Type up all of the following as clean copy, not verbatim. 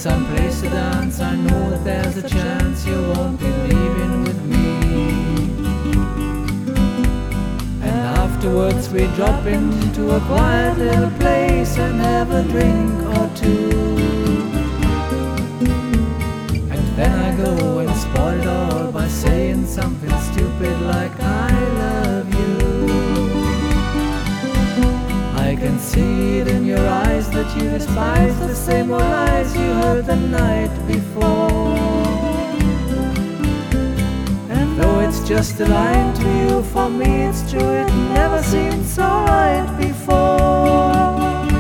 someplace to dance, I know that there's a chance you won't be leaving with me. And afterwards we drop into a quiet little place and have a drink or two. And then I go and spoil it all by saying something stupid like I love you. I can see it in your eyes that you despise the same old lies you heard the night before. And though it's just a line to you, for me it's true, it never seemed so right before.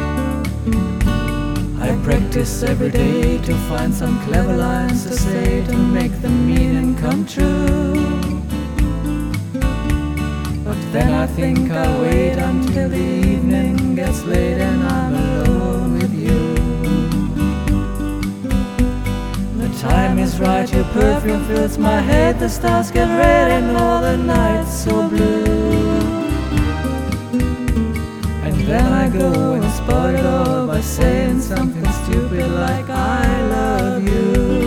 I practice every day to find some clever lines to say to make the meaning come true. But then I think I'll wait until the evening gets late and I'm alone with you. The time is right, your perfume fills my head, the stars get red and all the night's so blue. And then I go and spoil it all by saying something stupid like I love you.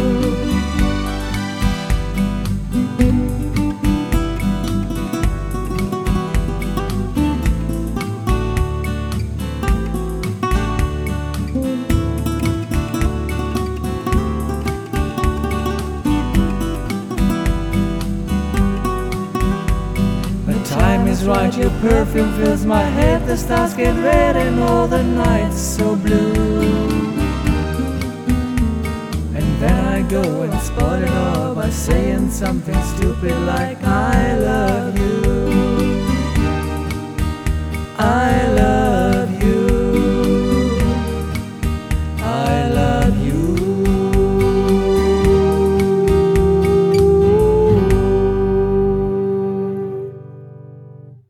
Time is right, your perfume fills my head, the stars get red and all the night's so blue. And then I go and spoil it all by saying something stupid like I love you.